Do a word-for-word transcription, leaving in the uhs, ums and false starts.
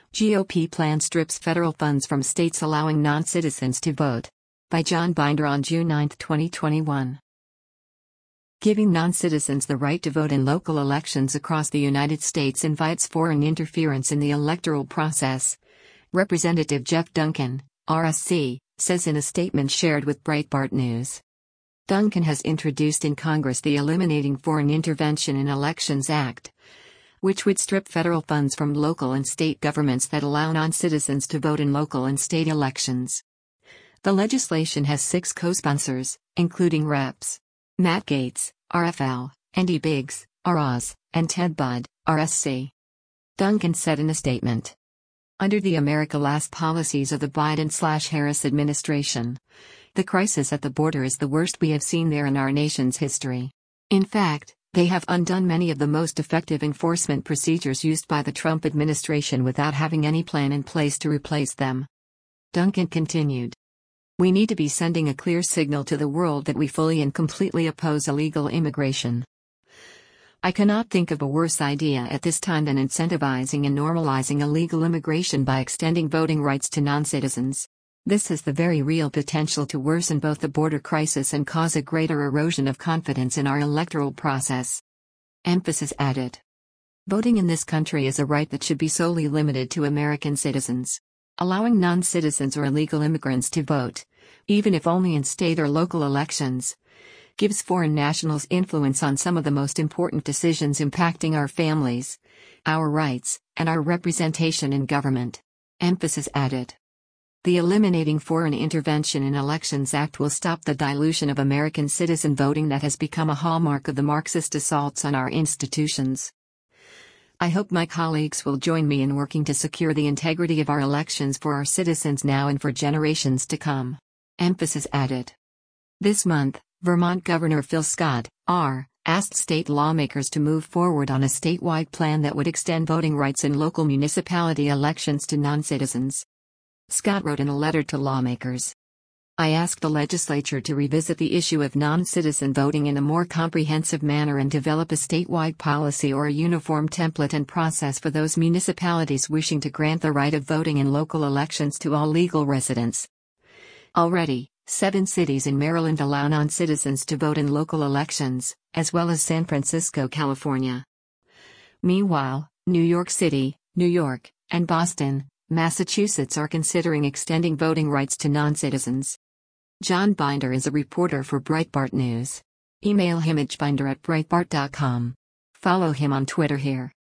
G O P plan strips federal funds from states allowing non-citizens to vote. By John Binder on June ninth, twenty twenty-one. Giving non-citizens the right to vote in local elections across the United States invites foreign interference in the electoral process. Representative Jeff Duncan, R S C, says in a statement shared with Breitbart News. Duncan has introduced in Congress the Eliminating Foreign Intervention in Elections Act, which would strip federal funds from local and state governments that allow non-citizens to vote in local and state elections. The legislation has six co-sponsors, including Reps Matt Gaetz, R F L, Andy Biggs, R Oz, and Ted Budd, R S C. Duncan said in a statement. Under the America Last policies of the Biden-Harris administration, the crisis at the border is the worst we have seen there in our nation's history. In fact, they have undone many of the most effective enforcement procedures used by the Trump administration without having any plan in place to replace them. Duncan continued. We need to be sending a clear signal to the world that we fully and completely oppose illegal immigration. I cannot think of a worse idea at this time than incentivizing and normalizing illegal immigration by extending voting rights to non-citizens. This has the very real potential to worsen both the border crisis and cause a greater erosion of confidence in our electoral process. Emphasis added. Voting in this country is a right that should be solely limited to American citizens. Allowing non-citizens or illegal immigrants to vote, even if only in state or local elections, gives foreign nationals influence on some of the most important decisions impacting our families, our rights, and our representation in government. Emphasis added. The Eliminating Foreign Intervention in Elections Act will stop the dilution of American citizen voting that has become a hallmark of the Marxist assaults on our institutions. I hope my colleagues will join me in working to secure the integrity of our elections for our citizens now and for generations to come. Emphasis added. This month, Vermont Governor Phil Scott, R., asked state lawmakers to move forward on a statewide plan that would extend voting rights in local municipality elections to non-citizens. Scott wrote in a letter to lawmakers. I ask the legislature to revisit the issue of non-citizen voting in a more comprehensive manner and develop a statewide policy or a uniform template and process for those municipalities wishing to grant the right of voting in local elections to all legal residents. Already, seven cities in Maryland allow non-citizens to vote in local elections, as well as San Francisco, California. Meanwhile, New York City, New York, and Boston, Massachusetts are considering extending voting rights to non-citizens. John Binder is a reporter for Breitbart News. Email him at binder at breitbart dot com. Follow him on Twitter here.